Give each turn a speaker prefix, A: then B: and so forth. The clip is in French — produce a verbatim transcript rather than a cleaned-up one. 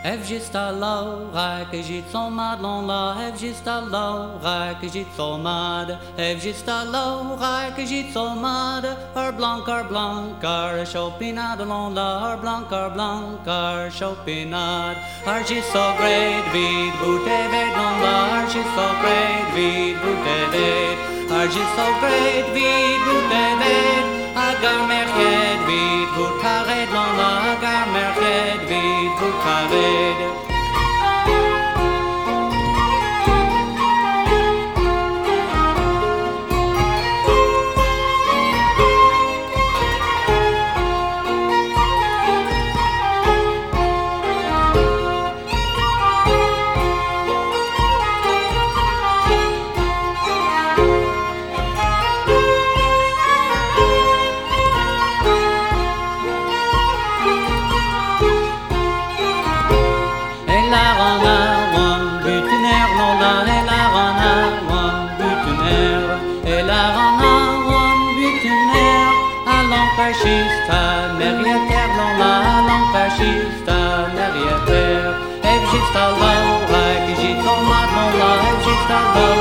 A: Ev just a Laura que j'y son mad l'on la. Ev just a Laura que j'y son mad. Ev just a Laura que j'y son mad. Her blanc, her blanc, her chopinade l'on la. Her blanc, her blanc, her chopinade. Her she's so great vid boutte ved l'on la. Her she's so great vid boutte ved. Her she's so great vid boutte ved. Agar merched vid bout kared l'on la. Agar merched vid bout kared. Fascista, merieter l'on la, l'on fascista, merieter. Ev just a Laura, que j'y tombe l'on la, ev just a Laura.